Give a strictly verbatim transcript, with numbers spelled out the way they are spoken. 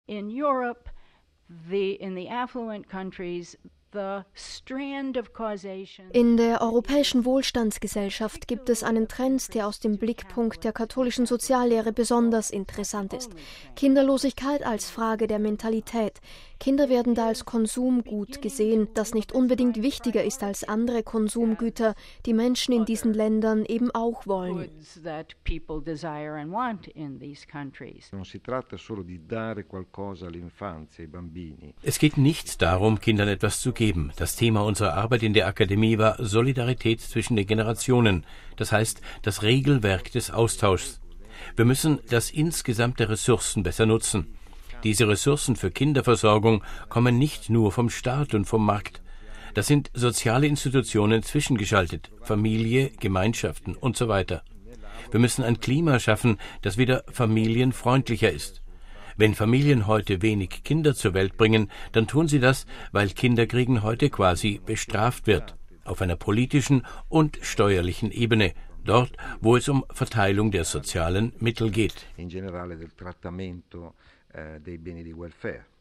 In Europe, the in the affluent countries, the strand of causation. In der europäischen Wohlstandsgesellschaft gibt es einen Trend, der aus dem Blickpunkt der katholischen Soziallehre besonders interessant ist. Kinderlosigkeit als Frage der Mentalität. Kinder werden da als Konsumgut gesehen, das nicht unbedingt wichtiger ist als andere Konsumgüter, die Menschen in diesen Ländern eben auch wollen. Es geht nicht darum, Kindern etwas zu geben. Das Thema unserer Arbeit in der Akademie war Solidarität zwischen den Generationen, das heißt das Regelwerk des Austauschs. Wir müssen das insgesamt der Ressourcen besser nutzen. Diese Ressourcen für Kinderversorgung kommen nicht nur vom Staat und vom Markt. Das sind soziale Institutionen zwischengeschaltet, Familie, Gemeinschaften und so weiter. Wir müssen ein Klima schaffen, das wieder familienfreundlicher ist. Wenn Familien heute wenig Kinder zur Welt bringen, dann tun sie das, weil Kinderkriegen heute quasi bestraft wird, auf einer politischen und steuerlichen Ebene, dort, wo es um Verteilung der sozialen Mittel geht.